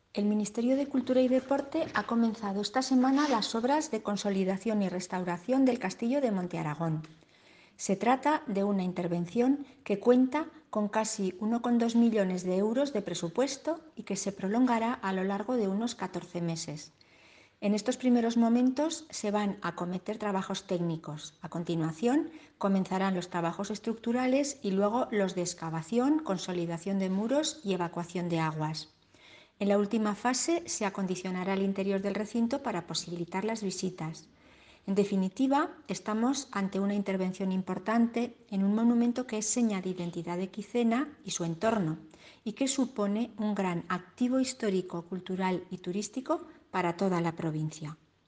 El Ministerio de Cultura y Deporte ha comenzado esta semana las obras de consolidación y restauración del Castillo de Monte Aragón. Se trata de una intervención que cuenta con casi 1,2 millones de euros de presupuesto y que se prolongará a lo largo de unos 14 meses. En estos primeros momentos se van a acometer trabajos técnicos. A continuación comenzarán los trabajos estructurales y luego los de excavación, consolidación de muros y evacuación de aguas. En la última fase se acondicionará el interior del recinto para posibilitar las visitas. En definitiva, estamos ante una intervención importante en un monumento que es seña de identidad de Quicena y su entorno y que supone un gran activo histórico, cultural y turístico para toda la provincia.